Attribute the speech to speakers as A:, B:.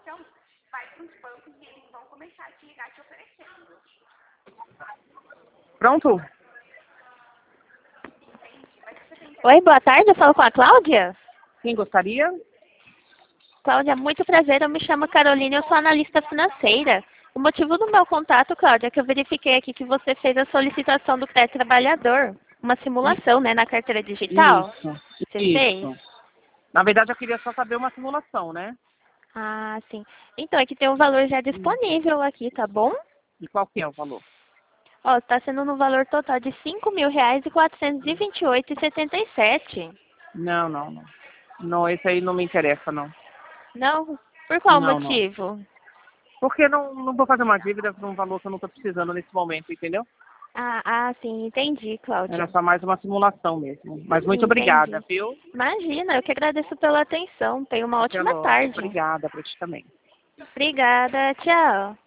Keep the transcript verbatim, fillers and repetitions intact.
A: simulação, vai para os bancos e eles vão começar a te ligar te oferecendo.
B: Pronto?
C: Oi, boa tarde, eu falo com a Cláudia.
B: Quem gostaria?
C: Cláudia, muito prazer, eu me chamo Carolina, eu sou analista financeira. O motivo do meu contato, Cláudia, é que eu verifiquei aqui que você fez a solicitação do crédito trabalhador, uma simulação, né, na carteira digital.
B: Isso,
C: Você
B: isso.
C: fez?
B: Na verdade, eu queria só saber uma simulação, né?
C: Ah, sim. Então, aqui tem um valor já disponível aqui, tá bom?
B: E qual que é o valor?
C: Ó, está sendo no valor total de cinco mil reais e quatrocentos e vinte e oito reais e setenta e sete.
B: Não, não, não. Não, esse aí não me interessa, não.
C: Não? Por qual
B: Não, não.
C: motivo?
B: Porque não, não vou fazer uma dívida por um valor que eu não estou precisando nesse momento, entendeu?
C: Ah, ah, sim, entendi, Cláudia.
B: Era só mais uma simulação mesmo. Mas muito
C: Entendi.
B: obrigada, viu?
C: Imagina, eu que agradeço pela atenção. Tenha uma
B: Até
C: ótima
B: logo.
C: tarde.
B: Obrigada para ti também.
C: Obrigada, tchau.